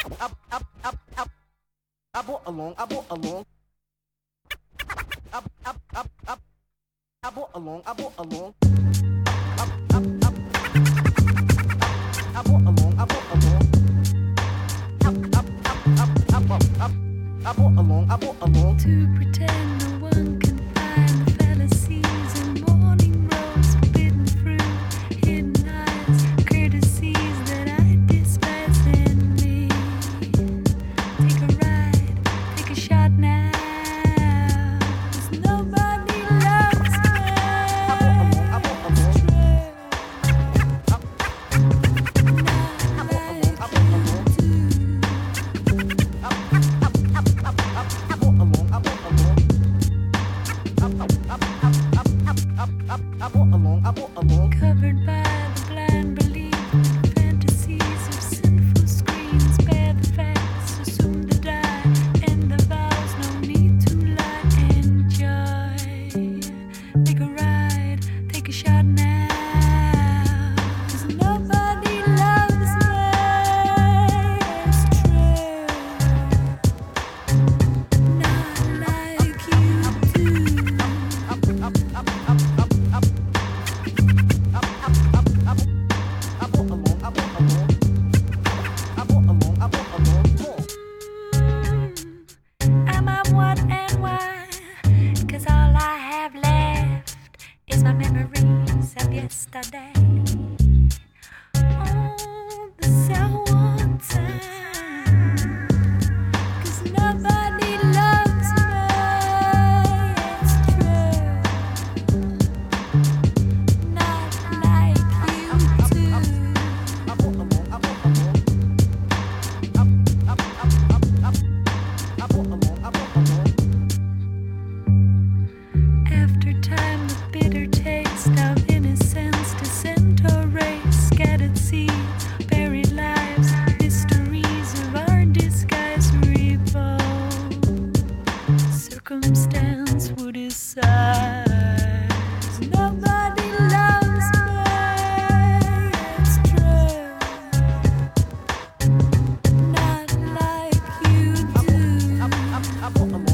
I brought along. I brought along. I brought along. I brought along. I brought along. I brought along. I brought along. I brought along. To pretend no one can find the fallacies in morning rose, forbidden fruit, hidden eyes, courtesies that I despise in me. Take a ride, take a shot now. 'Cause nobody loves me. I brought along. Covered by the blind belief, fantasies of sinful screens. Bear the facts, assume the die, and the vows. No need to lie. Enjoy. Take a ride, take a shot now. 'Cause nobody loves me. It's true. Not like you do. Am I what and why? 'Cause all I have left is my memories of yesterday. Oh, the sour time. 'Cause nobody loves me. It's true. Not like you do. After time, the bitter taste of innocence, descent or race, scattered seeds, buried lives, mysteries of our disguise revolve. Circumstance would decide. Nobody loves me. It's true. Not like you do.